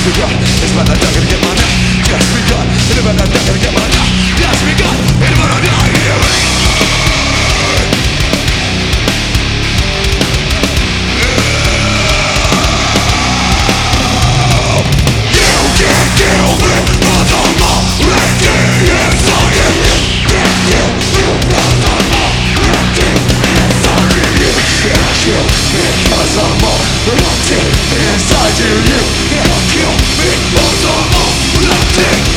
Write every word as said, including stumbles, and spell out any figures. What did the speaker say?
begun. It's about that I'm gonna get my nut. Just begun. It's about that I'm gonna get my nut. Just begun. It's about that I'm gonna get my nut. Because I'm all erupting inside you, you can't kill me. Cause I'm all erupting